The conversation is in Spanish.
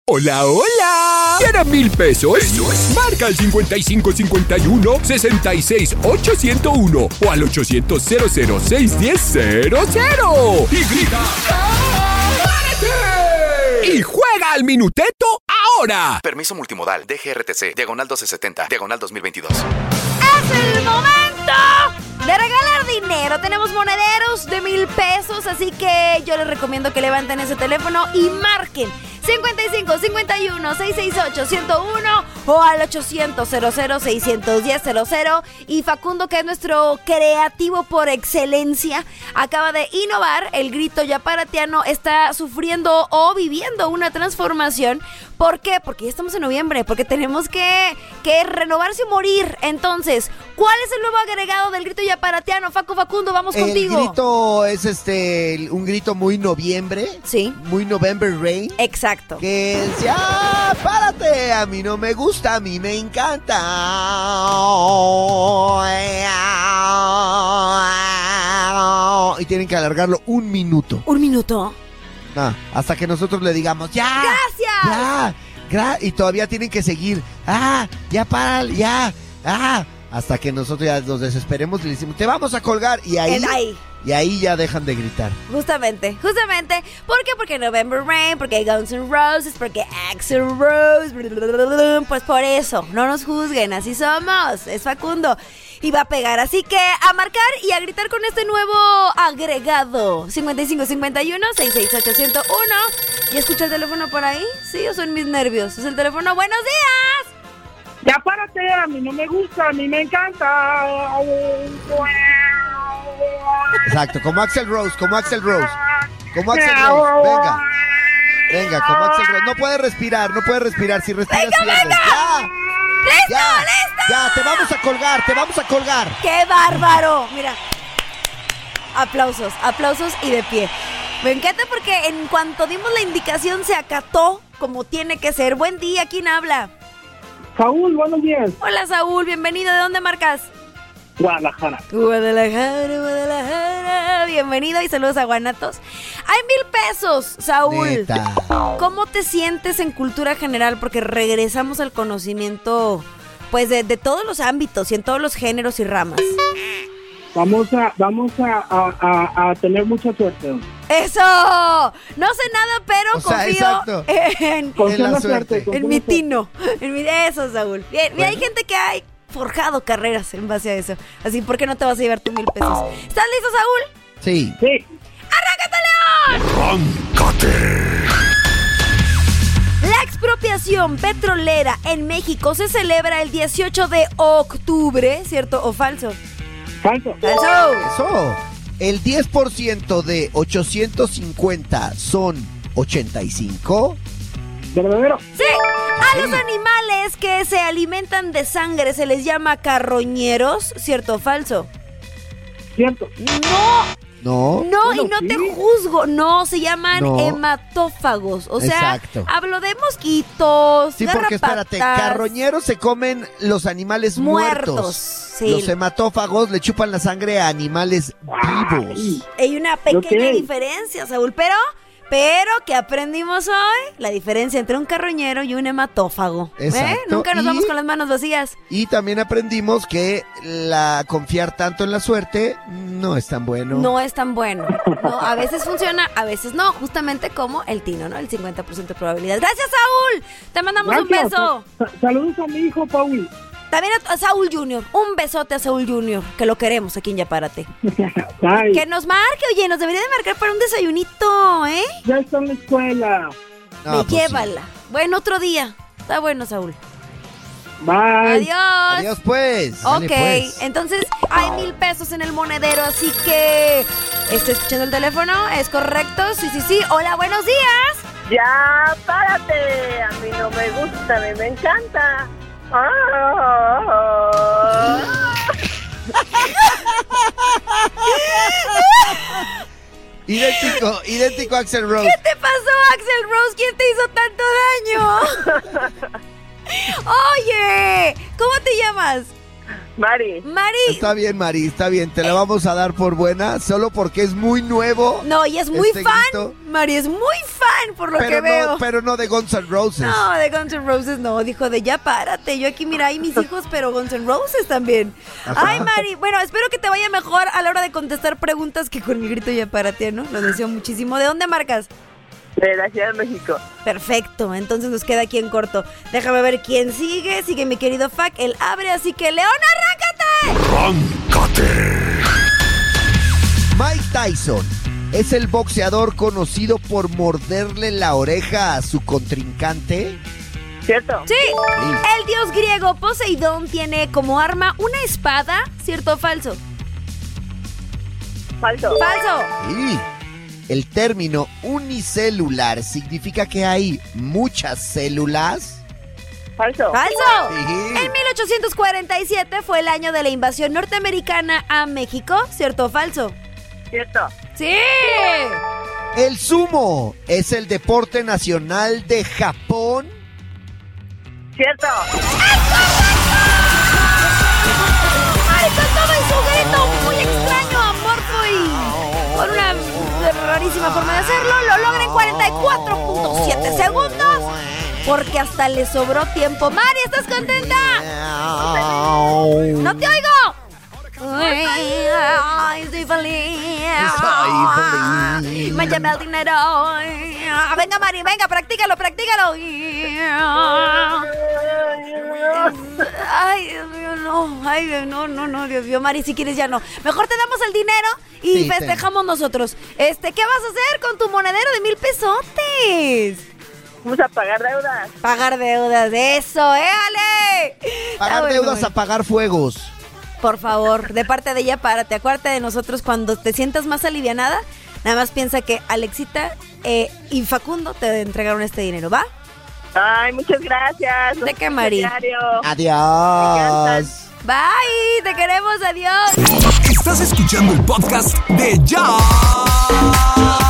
¡Hola, hola! ¿Quiere 1,000 pesos? Marca al 5551-66-801 o al 800-006-1000 y grita ¡Párate! Y juega al minuteto ahora. Permiso multimodal, DGRTC, diagonal 1270, diagonal 2022. ¡Es el momento de regalar dinero! Tenemos monederos de 1,000 pesos, así que yo les recomiendo que levanten ese teléfono y marquen 55 51 668 101 o al 800 00 610 00. Y Facundo, que es nuestro creativo por excelencia, acaba de innovar. El grito yaparatiano está sufriendo o viviendo una transformación. ¿Por qué? Porque ya estamos en noviembre, porque tenemos que renovarse o morir. Entonces, ¿cuál es el nuevo agregado del grito yaparatiano? Facundo, vamos contigo. El grito es un grito muy noviembre. Sí. Muy November Rain. Exacto. Que es, ya, párate, a mí no me gusta, a mí me encanta. Y tienen que alargarlo 1 minuto. ¿1 minuto? Hasta que nosotros le digamos, ¡ya! ¡Gracias! Y todavía tienen que seguir. Ya para, ya. Hasta que nosotros ya nos desesperemos y le decimos, te vamos a colgar. Y ahí ya dejan de gritar. Justamente. ¿Por qué? Porque November Rain, porque Guns N' Roses, porque Axl Rose. Pues por eso, no nos juzguen, así somos. Es Facundo. Y va a pegar, así que a marcar y a gritar con este nuevo agregado 5551-668-101. ¿Y escucha el teléfono por ahí? Sí, o son mis nervios. Es el teléfono. ¡Buenos días! Ya párate, a mí no me gusta, a mí me encanta. Exacto, como Axl Rose. Venga, como Axl Rose. No puede respirar. Si respiras, pierdes. ¡Listo! Ya, te vamos a colgar. ¡Qué bárbaro! Mira, aplausos y de pie. Me encanta porque en cuanto dimos la indicación se acató como tiene que ser. Buen día, ¿quién habla? Saúl, buenos días. Hola, Saúl, bienvenido. ¿De dónde marcas? Guadalajara. Bienvenido y saludos a Guanatos. Hay 1,000 pesos, Saúl. Neta. ¿Cómo te sientes en cultura general? Porque regresamos al conocimiento, pues, de todos los ámbitos y en todos los géneros y ramas. Vamos a tener mucha suerte. ¡Eso! No sé nada, pero confío en la suerte. En mi tino. Eso, Saúl. Bien, bueno. Hay gente que ha forjado carreras en base a eso. Así, ¿por qué no te vas a llevar tus 1,000 pesos? ¿Estás listo, Saúl? Sí. ¡Arráncate, León! ¡Arráncate! La expropiación petrolera en México se celebra el 18 de octubre, ¿cierto o falso? Falso. Eso. El 10% de 850 son 85. ¿Verdadero? Sí. A los animales que se alimentan de sangre se les llama carroñeros, ¿cierto o falso? Cierto. No, bueno, y no sí. Te juzgo. No, se llaman hematófagos. O sea, exacto. Hablo de mosquitos, sí, porque espérate, carroñeros se comen los animales muertos. Sí. Los hematófagos le chupan la sangre a animales vivos. Hay una pequeña diferencia, Saúl, pero ¿qué aprendimos hoy? La diferencia entre un carroñero y un hematófago. Exacto. Nunca nos vamos con las manos vacías. Y también aprendimos que confiar tanto en la suerte no es tan bueno. No es tan bueno. No, a veces funciona, a veces no. Justamente como el tino, ¿no? El 50% de probabilidad. ¡Gracias, Saúl! Te mandamos un beso. Saludos a mi hijo, Paul. También a Saúl Jr. Un besote a Saúl Jr. Que lo queremos aquí en Yapárate. Que nos marque, oye, nos debería de marcar para un desayunito, ¿eh? Ya está en la escuela. Llévala. Sí. Bueno, otro día. Está bueno, Saúl. Bye. Adiós, pues. Ok, pues. Entonces hay 1,000 pesos en el monedero, así que estoy escuchando el teléfono, ¿es correcto? Sí. Hola, buenos días. Ya, párate. A mí no me gusta, a mí me encanta. Idéntico a Axl Rose. ¿Qué te pasó, Axl Rose? ¿Quién te hizo tanto daño? Oye, ¿cómo te llamas? Mari. Está bien, Mari, está bien. Te la vamos a dar por buena, solo porque es muy nuevo. No, y es muy fan. Grito. Mari es muy fan por lo que veo. Pero no de Guns N' Roses. No, de Guns N' Roses no. Dijo de ya párate. Yo aquí, mira, hay mis hijos, pero Guns N' Roses también. Ajá. Ay, Mari. Bueno, espero que te vaya mejor a la hora de contestar preguntas que con mi grito ya párate, ¿no? Lo deseo muchísimo. ¿De dónde marcas? De la Ciudad de México. Perfecto, entonces nos queda aquí en corto. Déjame ver quién sigue. Sigue mi querido Fac, él abre, así que León, ¡arráncate! Mike Tyson es el boxeador conocido por morderle la oreja a su contrincante. ¿Cierto? Sí. El dios griego Poseidón tiene como arma una espada, ¿cierto o falso? Falso. Falso. Sí. El término unicelular significa que hay muchas células. Falso. ¡Falso! Sí. En 1847 fue el año de la invasión norteamericana a México, ¿cierto o falso? ¿Cierto? ¡Sí! El sumo es el deporte nacional de Japón. ¿Cierto? ¡Ay, con todo y su grito muy extraño, amorfo y con una rarísima forma de hacerlo, lo logra en 44.7 segundos. Porque hasta le sobró tiempo. Mari, ¿estás contenta? ¡No te oigo! Ay, estoy feliz. Me llama el dinero. Venga, Mari, venga, practícalo. Ay, Dios mío, no. Ay, no, Dios mío, Mari, si quieres ya no. Mejor te damos el dinero y sí, festejamos nosotros. ¿Qué vas a hacer con tu monedero de 1,000 pesotes? Vamos a pagar deudas. Pagar deudas, eso, Ale. Pagar deudas, apagar fuegos. Por favor, de parte de ella, párate. Acuérdate de nosotros cuando te sientas más alivianada. Nada más piensa que Alexita y Facundo te entregaron este dinero, ¿va? Ay, muchas gracias. ¿De qué, Mari? Adiós. Bye, te queremos, adiós. Estás escuchando el podcast de Ya